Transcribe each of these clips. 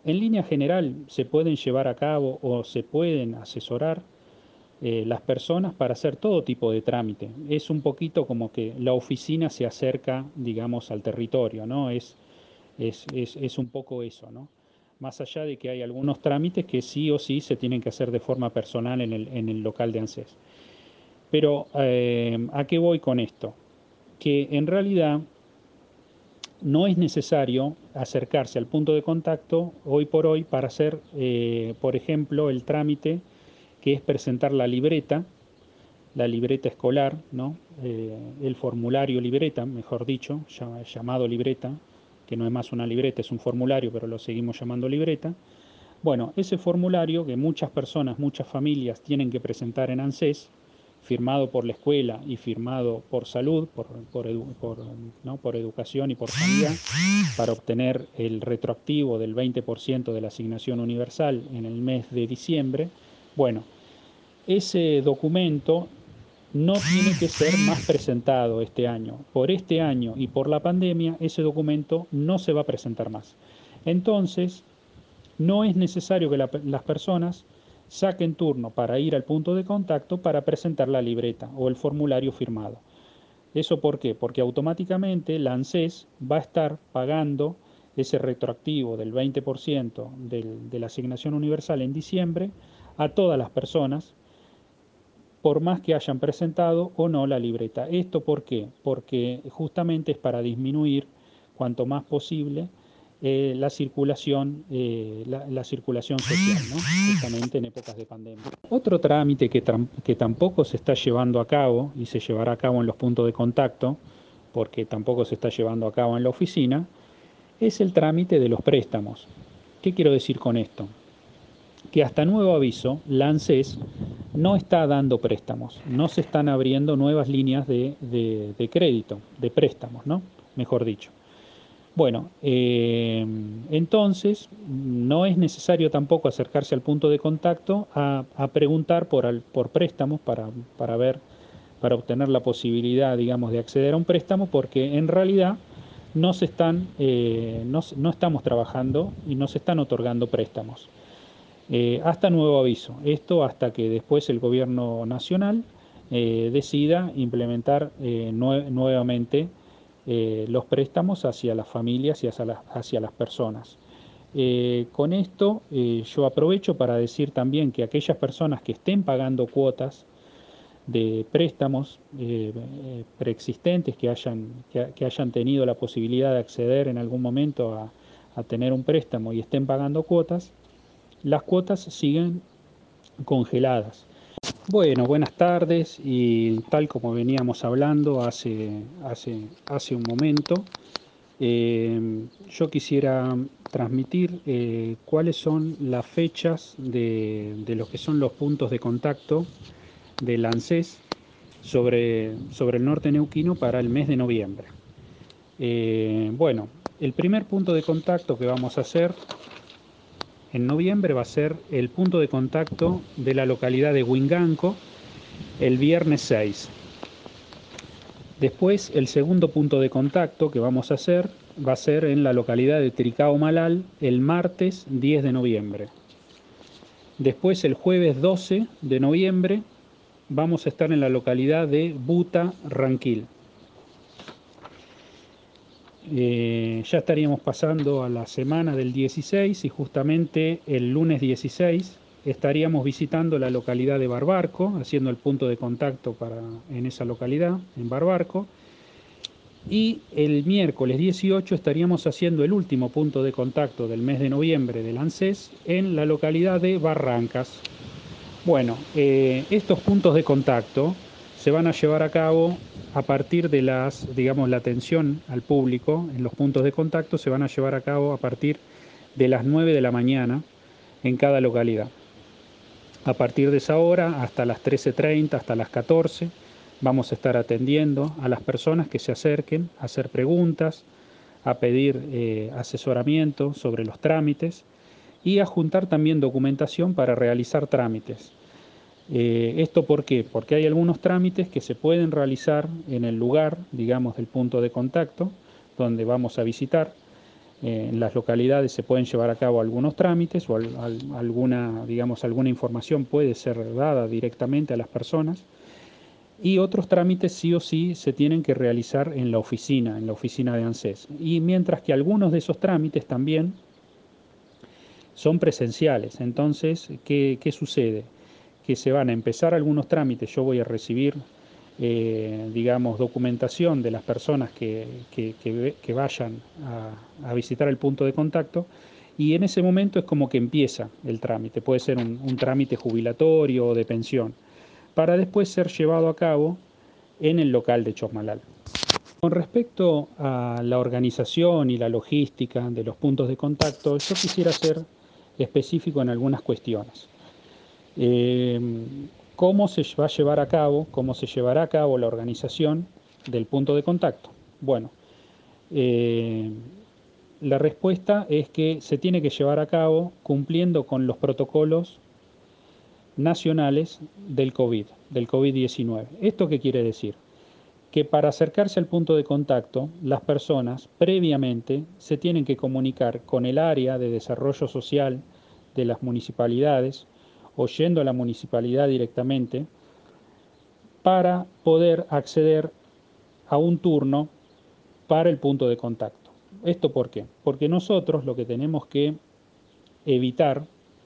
en línea general se pueden llevar a cabo o se pueden asesorar las personas para hacer todo tipo de trámite. Es un poquito como que la oficina se acerca, digamos, al territorio, ¿no? Es un poco eso, ¿no? Más allá de que hay algunos trámites que sí o sí se tienen que hacer de forma personal en el local de ANSES. Pero, ¿a qué voy con esto? Que en realidad no es necesario acercarse al punto de contacto hoy por hoy para hacer, por ejemplo, el trámite que es presentar la libreta escolar, ¿no? El formulario libreta, mejor dicho, llamado libreta, que no es más una libreta, es un formulario, pero lo seguimos llamando libreta. Bueno, ese formulario que muchas personas, muchas familias tienen que presentar en ANSES, firmado por la escuela y firmado por salud, ¿no? Por educación y por sanidad, para obtener el retroactivo del 20% de la asignación universal en el mes de diciembre. Bueno, ese documento no tiene que ser más presentado este año. Por este año y por la pandemia, ese documento no se va a presentar más. Entonces, no es necesario que las personas saquen turno para ir al punto de contacto para presentar la libreta o el formulario firmado. ¿Eso por qué? Porque automáticamente la ANSES va a estar pagando ese retroactivo del 20% de la asignación universal en diciembre a todas las personas, por más que hayan presentado o no la libreta. ¿Esto por qué? Porque justamente es para disminuir cuanto más posible la circulación social, ¿no? Justamente en épocas de pandemia. Otro trámite que tampoco se está llevando a cabo y se llevará a cabo en los puntos de contacto, porque tampoco se está llevando a cabo en la oficina, es el trámite de los préstamos. ¿Qué quiero decir con esto? Que hasta nuevo aviso, la ANSES no está dando préstamos, no se están abriendo nuevas líneas de crédito, de préstamos, ¿no? Mejor dicho. Bueno, entonces no es necesario tampoco acercarse al punto de contacto a preguntar por préstamos para ver, para obtener la posibilidad, digamos, de acceder a un préstamo, porque en realidad no se están, no estamos trabajando y no se están otorgando préstamos. Hasta nuevo aviso. Esto hasta que después el gobierno nacional decida implementar nuevamente los préstamos hacia las familias y hacia las personas. Con esto yo aprovecho para decir también que aquellas personas que estén pagando cuotas de préstamos preexistentes, que hayan tenido la posibilidad de acceder en algún momento a tener un préstamo y estén pagando cuotas, las cuotas siguen congeladas. Bueno, buenas tardes, y tal como veníamos hablando hace un momento, yo quisiera transmitir cuáles son las fechas de lo que son los puntos de contacto del ANSES sobre el norte neuquino para el mes de noviembre. Bueno, el primer punto de contacto que vamos a hacer en noviembre va a ser el punto de contacto de la localidad de Huinganco el viernes 6. Después, el segundo punto de contacto que vamos a hacer va a ser en la localidad de Tricao Malal el martes 10 de noviembre. Después, el jueves 12 de noviembre, vamos a estar en la localidad de Buta Ranquil. Ya estaríamos pasando a la semana del 16 y justamente el lunes 16 estaríamos visitando la localidad de Barbarco, haciendo el punto de contacto en esa localidad, en Barbarco. Y el miércoles 18 estaríamos haciendo el último punto de contacto del mes de noviembre del ANSES en la localidad de Barrancas. Bueno, estos puntos de contacto se van a llevar a cabo a partir de digamos, la atención al público en los puntos de contacto se van a llevar a cabo a partir de las 9 de la mañana en cada localidad. A partir de esa hora hasta las 13:30, hasta las 14, vamos a estar atendiendo a las personas que se acerquen a hacer preguntas, a pedir asesoramiento sobre los trámites y a juntar también documentación para realizar trámites. ¿Esto por qué? Porque hay algunos trámites que se pueden realizar en el lugar, digamos, del punto de contacto, donde vamos a visitar, En las localidades se pueden llevar a cabo algunos trámites o alguna información puede ser dada directamente a las personas y otros trámites sí o sí se tienen que realizar en la oficina de ANSES. Y mientras que algunos de esos trámites también son presenciales. Entonces, ¿qué sucede? Que se van a empezar algunos trámites, yo voy a recibir, documentación de las personas que vayan a visitar el punto de contacto y en ese momento es como que empieza el trámite, puede ser un trámite jubilatorio o de pensión, para después ser llevado a cabo en el local de Chosmalal. Con respecto a la organización y la logística de los puntos de contacto, yo quisiera ser específico en algunas cuestiones. Eh, ¿Cómo se va a llevar a cabo, cómo se llevará a cabo la organización del punto de contacto? Bueno, eh, la respuesta es que se tiene que llevar a cabo cumpliendo con los protocolos nacionales del COVID-19. ¿Esto qué quiere decir? Que para acercarse al punto de contacto, las personas previamente se tienen que comunicar con el área de desarrollo social de las municipalidades o yendo a la municipalidad directamente para poder acceder a un turno para el punto de contacto. ¿Esto por qué? Porque nosotros lo que tenemos que evitar,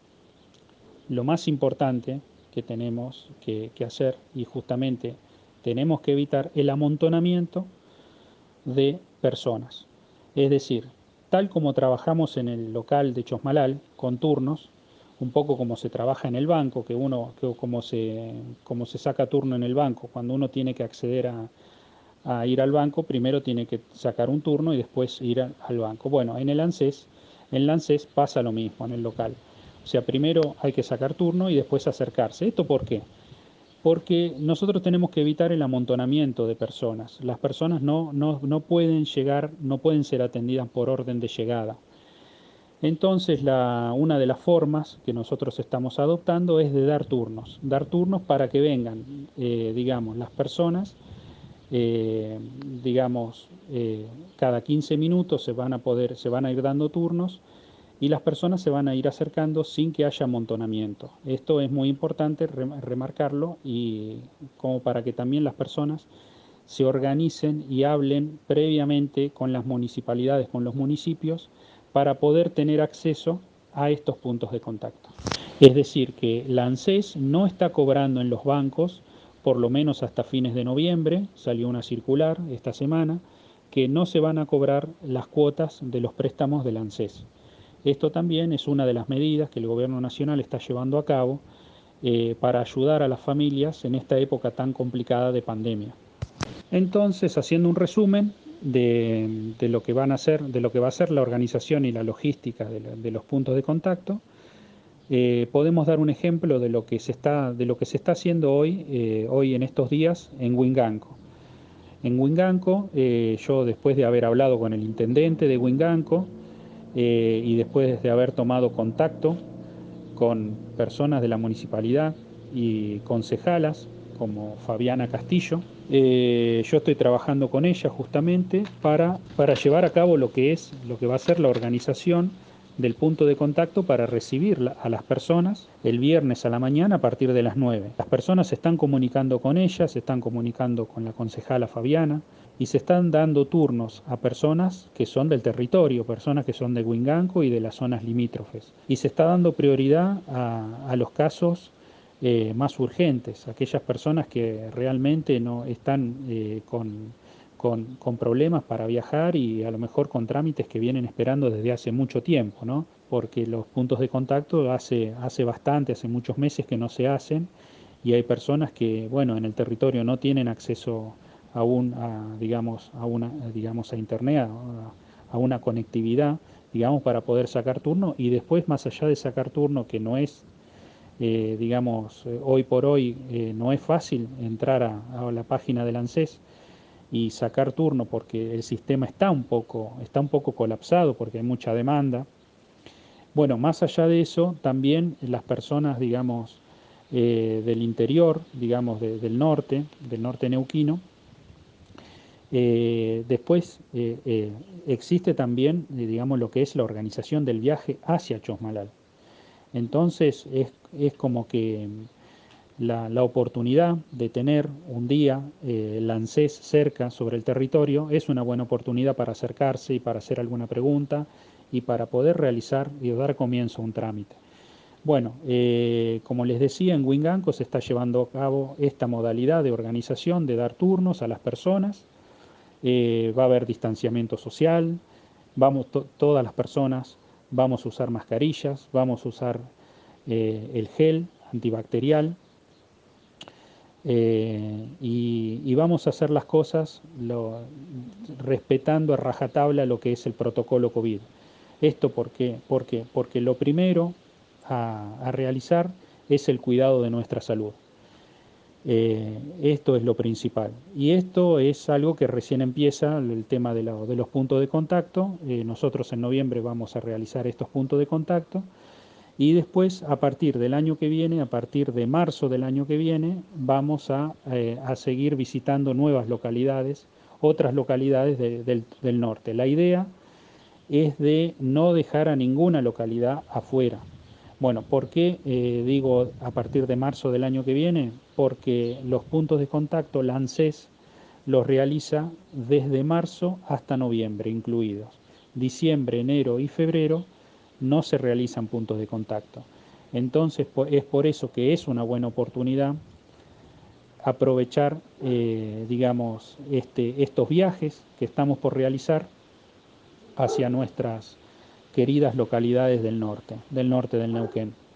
lo más importante que tenemos que hacer, y justamente tenemos que evitar el amontonamiento de personas. Es decir, tal como trabajamos en el local de Chosmalal, con turnos, un poco como se trabaja en el banco, como se saca turno en el banco, cuando uno tiene que acceder a ir al banco, primero tiene que sacar un turno y después ir al banco. Bueno, en el ANSES pasa lo mismo en el local. O sea, primero hay que sacar turno y después acercarse. ¿Esto por qué? Porque nosotros tenemos que evitar el amontonamiento de personas. Las personas no pueden llegar, no pueden ser atendidas por orden de llegada. Entonces, una de las formas que nosotros estamos adoptando es de dar turnos para que vengan, las personas, eh, digamos, cada 15 minutos se van a ir dando turnos y las personas se van a ir acercando sin que haya amontonamiento. Esto es muy importante remarcarlo y como para que también las personas se organicen y hablen previamente con las municipalidades, con los municipios, para poder tener acceso a estos puntos de contacto. Es decir, que la ANSES no está cobrando en los bancos, por lo menos hasta fines de noviembre, salió una circular esta semana, que no se van a cobrar las cuotas de los préstamos del ANSES. Esto también es una de las medidas que el Gobierno Nacional está llevando a cabo para ayudar a las familias en esta época tan complicada de pandemia. Entonces, haciendo un resumen de lo que van a hacer, de lo que va a ser la organización y la logística de los puntos de contacto, podemos dar un ejemplo de lo que se está haciendo hoy en estos días en Huinganco. En Huinganco, yo después de haber hablado con el intendente de Huinganco y después de haber tomado contacto con personas de la municipalidad y concejalas como Fabiana Castillo. Yo estoy trabajando con ella justamente para llevar a cabo lo que va a ser la organización del punto de contacto para recibir a las personas el viernes a la mañana a partir de las 9. Las personas se están comunicando con ella, se están comunicando con la concejala Fabiana y se están dando turnos a personas que son del territorio, personas que son de Huinganco y de las zonas limítrofes. Y se está dando prioridad a los casos más urgentes, aquellas personas que realmente no están con problemas para viajar y a lo mejor con trámites que vienen esperando desde hace mucho tiempo, ¿no? Porque los puntos de contacto hace muchos meses que no se hacen y hay personas que, bueno, en el territorio no tienen acceso aún a internet, a una conectividad, digamos, para poder sacar turno y después, más allá de sacar turno, que no es hoy por hoy no es fácil entrar a la página del ANSES y sacar turno porque el sistema está un poco colapsado porque hay mucha demanda. Bueno, más allá de eso, también las personas, del interior, del norte neuquino, Después existe también, digamos, lo que es la organización del viaje hacia Chosmalal. Entonces es como que la oportunidad de tener un día el ANSES cerca sobre el territorio es una buena oportunidad para acercarse y para hacer alguna pregunta y para poder realizar y dar comienzo a un trámite. Bueno, como les decía, en Winganco se está llevando a cabo esta modalidad de organización, de dar turnos a las personas. Va a haber distanciamiento social, todas las personas vamos a usar mascarillas, vamos a usar el gel antibacterial, y vamos a hacer las cosas respetando a rajatabla lo que es el protocolo COVID. ¿Esto por qué? Porque lo primero a realizar es el cuidado de nuestra salud. Esto es lo principal. Y esto es algo que recién empieza, el tema de los puntos de contacto. Nosotros en noviembre vamos a realizar estos puntos de contacto. Y después, a partir del año que viene, a partir de marzo del año que viene, vamos a seguir visitando nuevas localidades, otras localidades del norte. La idea es de no dejar a ninguna localidad afuera. Bueno, ¿por qué digo a partir de marzo del año que viene? Porque los puntos de contacto, la ANSES, los realiza desde marzo hasta noviembre incluidos. Diciembre, enero y febrero no se realizan puntos de contacto. Entonces es por eso que es una buena oportunidad aprovechar, digamos, estos viajes que estamos por realizar hacia nuestras queridas localidades del norte del Neuquén.